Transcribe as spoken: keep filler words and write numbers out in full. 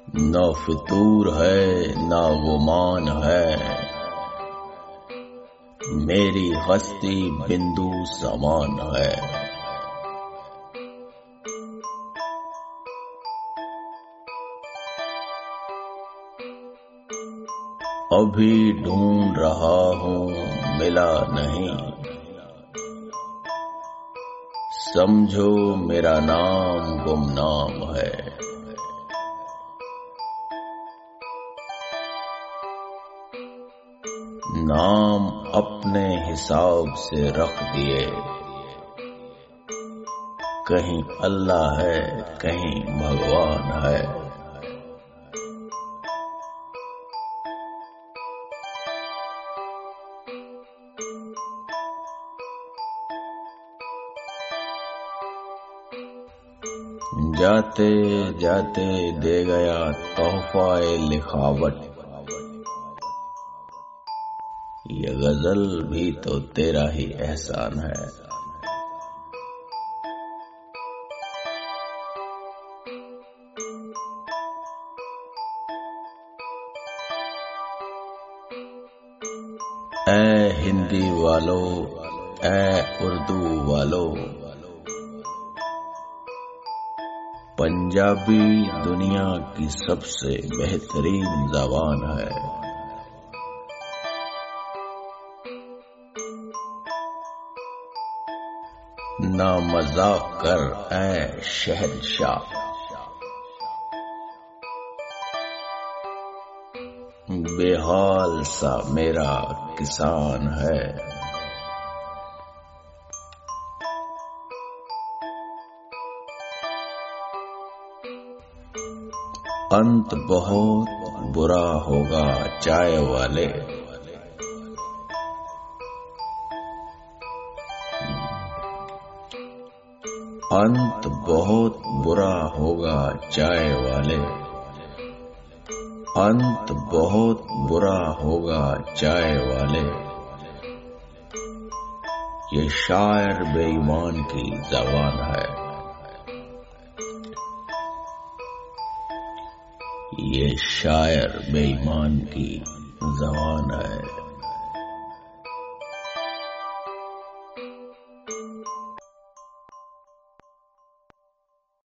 نہ فطور ہے نہ گمان ہے، میری ہستی بندو سمان ہے۔ ابھی ڈھونڈ رہا ہوں ملا نہیں، سمجھو میرا نام گمنام ہے۔ نام اپنے حساب سے رکھ دیے، کہیں اللہ ہے کہیں بھگوان ہے۔ جاتے جاتے دے گیا تحفہ لکھاوٹ، یہ غزل بھی تو تیرا ہی احسان ہے۔ اے ہندی والو، اے اردو والو، پنجابی دنیا کی سب سے بہترین زبان ہے۔ نہ مذاق کر اے شہنشاہ، بے حال سا میرا کسان ہے۔ انت بہت برا ہوگا چائے والے، انت بہت برا ہوگا چائے والے، انت بہت برا ہوگا چائے والے۔ یہ شاعر بے ایمان کی زبان ہے، یہ شاعر بے ایمان کی زبان ہے۔